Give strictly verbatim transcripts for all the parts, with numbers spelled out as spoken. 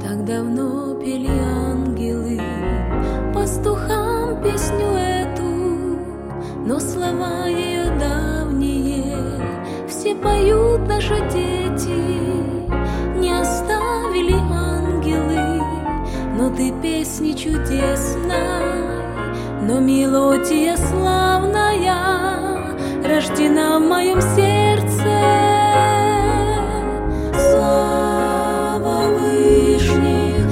Так давно пели ангелы пастухам песню эту, но слова ее давние все поют наши дети. Не оставили ангелы, но ты песни чудесной, но мелодия славная рождена в моем сердце. Слава Вышних,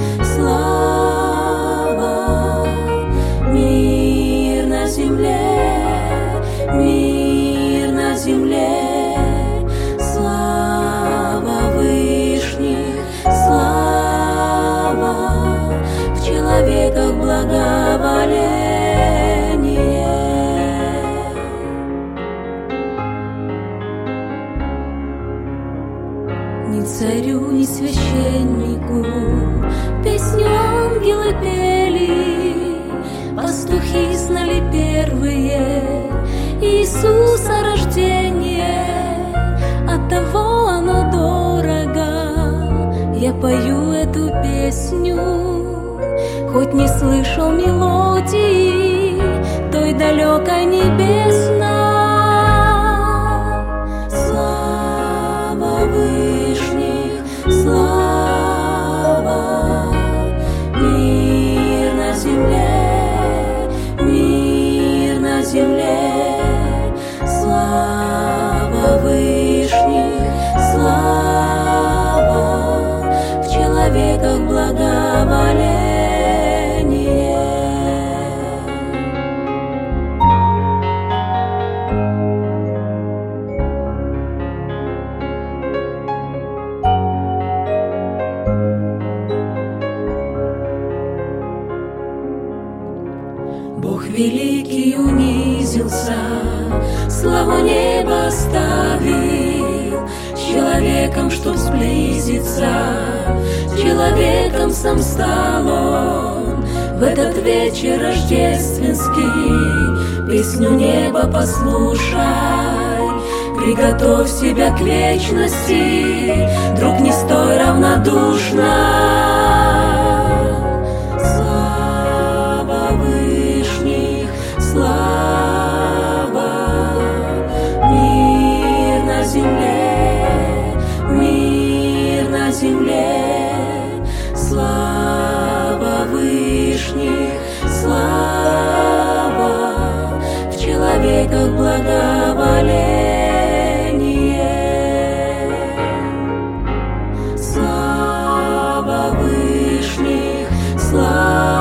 слава, мир на земле, мир на земле. Слава Вышних, слава, в человеках благоволение. Ни царю, ни священнику песню ангелы пели, пастухи знали первые Иисуса рождение, оттого оно дорого. Я пою эту песню, хоть не слышал мелодии той далекой небесной. Слава Вышних, слава, мир на земле, мир на земле. Слава Вышних, слава, в человеках благоволение. Бог великий унизился, славу неба оставил, с человеком, чтоб сблизиться, с человеком сам стал он. В этот вечер рождественский песню неба послушай, приготовь себя к вечности, друг, не стой равнодушно. Слава, мир на земле, мир на земле. Слава Вышних, слава, в человеках благоволение. Слава Вышних, слава.